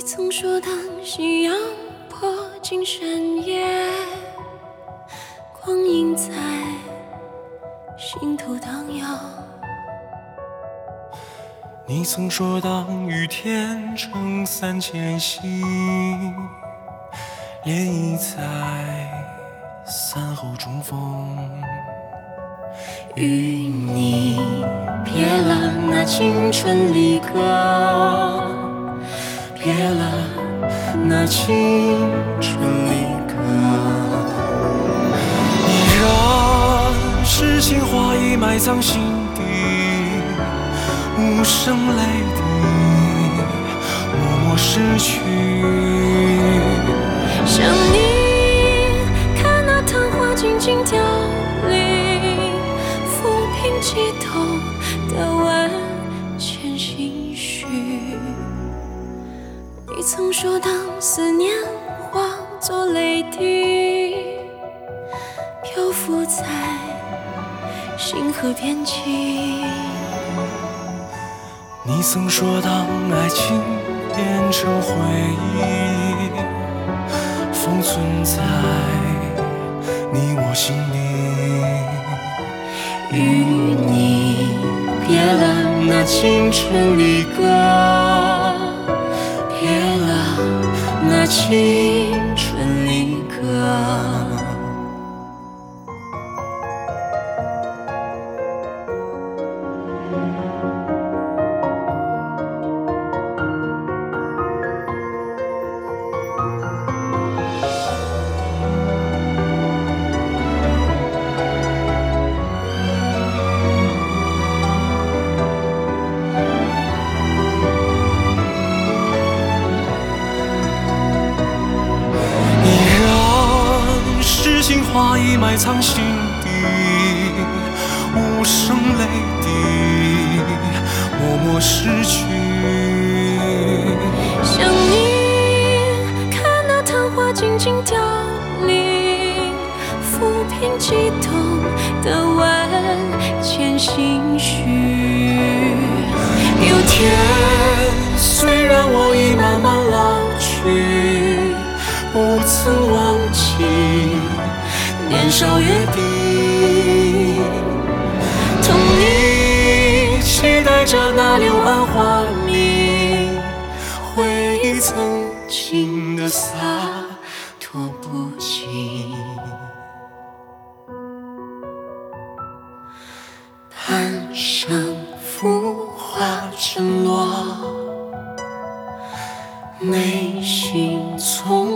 曾说当夕阳破尽山野，光阴在心头荡漾。 你曾说当雨天撑伞前行，涟漪在伞后中风。 与你别了那青春离歌，别了那青春离歌。 你让诗情画意埋藏心底，无声泪滴默默逝去。 想你看那昙花静静凋零，抚平激动的万千心绪。你曾说当思念化作泪滴，漂浮在星河边际。 你曾说当爱情变成回忆，封存在你我心里。 与你别了那青春离歌，别了那青春离歌。 诗情画意埋藏心底，无声泪滴默默逝去。 想你看那昙花静静凋零，抚平激动的万千心绪。 有天虽然我已慢慢老去，不曾忘记年少约定，同你期待着那柳暗花明，回忆曾经的洒脱不羁。半生浮华沉落，内心从